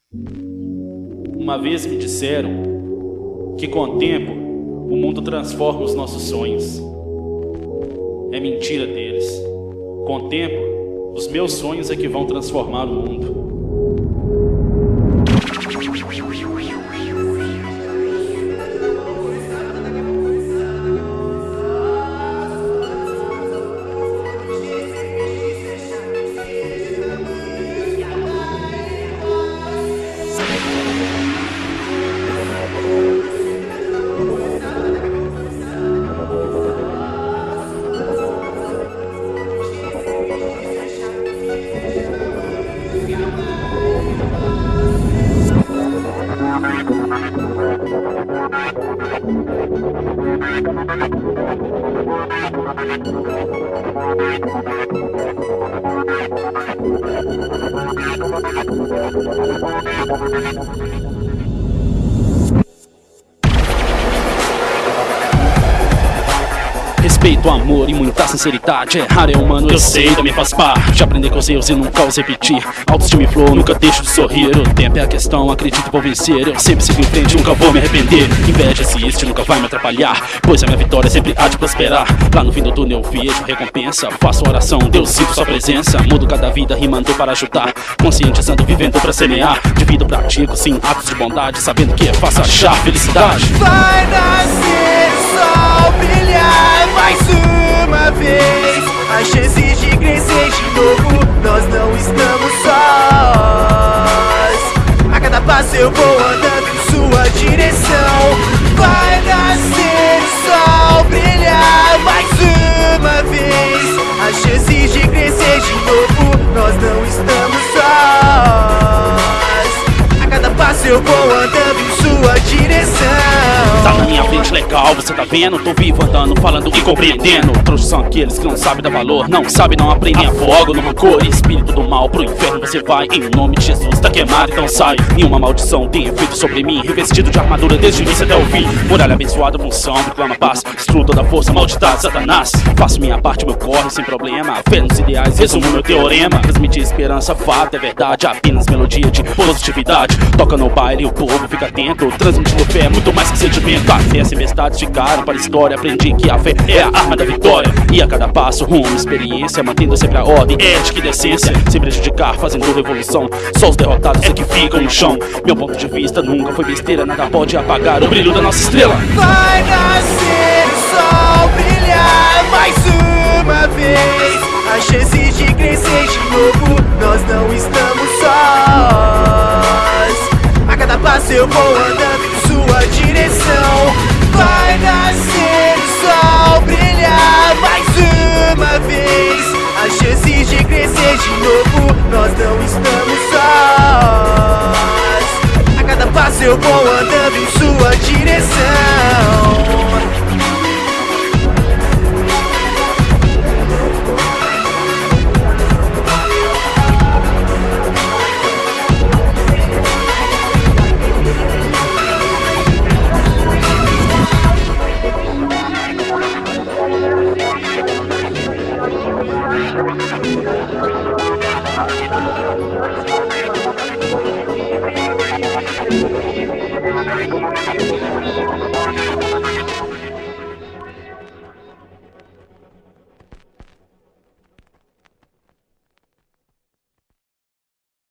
Uma vez me disseram que com o tempo o mundo transforma os nossos sonhos. É mentira deles. Com o tempo, os meus sonhos é que vão transformar o mundo. Respeito, amor e muita sinceridade. Errar é humano, eu sei, também faz parte. Aprender com os erros e nunca os repetir. Autoestima e flow, nunca deixo de sorrir. O tempo é a questão, acredito vou vencer. Eu sempre sigo em frente, nunca vou me arrepender. Inveja existe, nunca vai me atrapalhar, pois a minha vitória sempre há de prosperar. Lá no fim do túnel eu vejo recompensa. Faço oração, Deus sinto sua presença. Mudo cada vida, rimando para ajudar. Conscientizando, vivendo pra semear. Divido, pratico, sim, atos de bondade. Sabendo que é fácil achar felicidade. Vai nascer o sol brilhar mais uma vez. A chance de crescer de novo, nós não estamos sós. A cada passo eu vou andando em sua direção. Vai nascer o sol brilhar mais uma vez. A chance de crescer de novo, nós não estamos sós. A cada passo eu vou andando em sua direção. Tá na minha frente legal, você tá vendo? Tô vivo andando, falando e compreendendo. Trouxas são aqueles que não sabem dar valor, não sabem, não aprendem a fogo no rancor. Espírito do mal, pro inferno você vai. Em nome de Jesus, tá queimado, então sai. Nenhuma maldição tem efeito sobre mim. Revestido de armadura desde o início até o fim. Muralha abençoada, função, proclama paz. Destruo toda a força maldita de Satanás. Faço minha parte, meu corre sem problema. Fé nos ideais, resumo meu teorema. Transmitir esperança, fato, é verdade. Apenas melodia de positividade. Toca no baile, o povo fica atento. Transmitindo fé, é muito mais que sentimento. A fé, as tempestades ficaram para a história. Aprendi que a fé é a arma da vitória. E a cada passo, rumo, experiência. Mantendo sempre a ordem, ética e decência. Sem prejudicar, fazendo revolução. Só os derrotados é que ficam no chão. Meu ponto de vista nunca foi besteira. Nada pode apagar o brilho da nossa estrela. Vai nascer o sol brilhar mais uma vez. A chance de crescer de novo, nós não estamos sós. A cada passo eu vou andando em sua direção. Vai nascer o sol brilhar mais uma vez. A chance de crescer de novo, nós não estamos sós. A cada passo eu vou andando em sua direção.